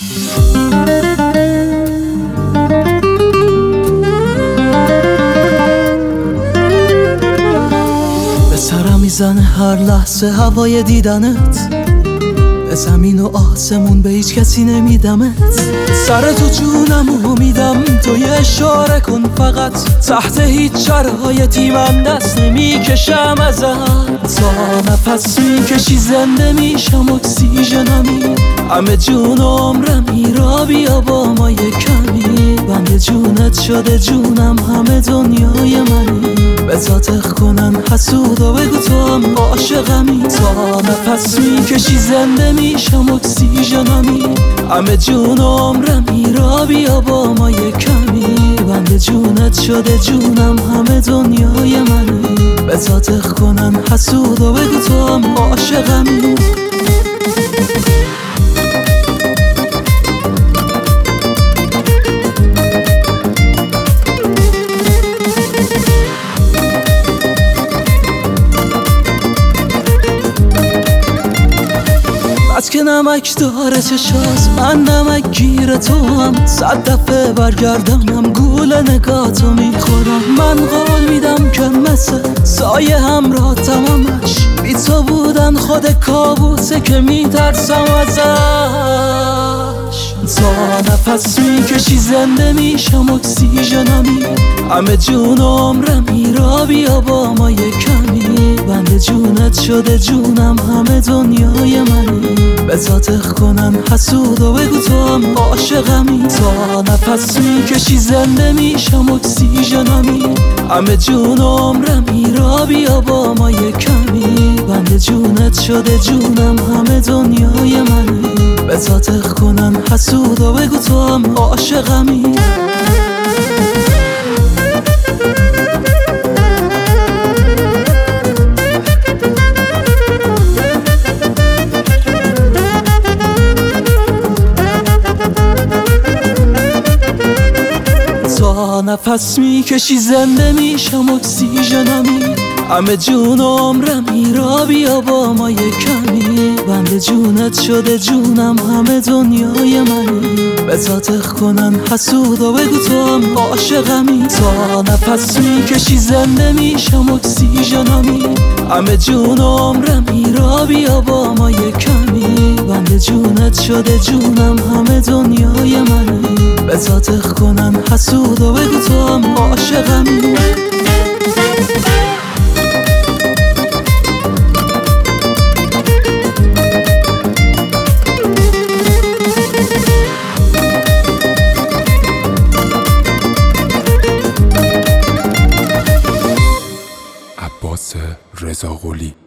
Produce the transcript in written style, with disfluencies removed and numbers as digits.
به سرم میزنه هر لحظه هوای دیدنت، به زمین و آسمون به هیچ کسی نمیدمت. سر تو جونمو میدم، تو یه اشاره کن فقط. تحت هیچ شرایطی من دست نمیکشم ازت. تا نفس میکشی زنده میشم، اکسیژنمی. همه جون و عمرمی را بیا با ما یه کمی. بند جونت شده جونم، همه دنیای منی. به ذاتخ کنن حسود و بگو تو هم عاشقمی. تا نفس میکشی زنده میشم، اکسیژنمی. همه جون و عمرمی را بیا با ما یه کمی. بند جونت شده جونم، همه دنیای منی. به ذاتخ کنن حسود و بگو تو هم عاشقمی. از که نمک داره چشاز، من نمک گیر تو هم. 100 دفعه برگردانم گول نگاتو میخورم. من قول میدم که مثل سایه همراه تمامش. بی تو بودن خود کابوسه که میترسم ازش. تا نفس میکشی زنده میشم، اکسیژنمی. همه جون و عمرمی را بیا با ما یه کمی. بند جونت شده جونم، همه دنیای منی. به ذاتخ کنن حسود و بگو تو هم عاشقمی. تا نفس میکشی زنده میشم، اکسیژنمی. همه جون و عمرمی را بیا با ما یه کمی. بند جونت شده جونم، همه دنیای منی. به ذاتخ کنن حسود و بگو تو هم عاشقمی. تا نفس میکشی زنده میشم، اکسیژنمی. همه جون و عمرمی را بیا با ما یه کمی. بند جونت شده جونم، همه دنیای منی. به ذاتخ کنن حسود و بگو تو هم عاشقمی. تا نفس میکشی زنده میشم، اکسیژنمی. همه جون و عمرمی را بیا با ما یه کمی. بند جونت شده جونم، همه دنیای منی. به ذاتخ کنن حسود و بگو تو هم عاشقمی. عباس رضاقلی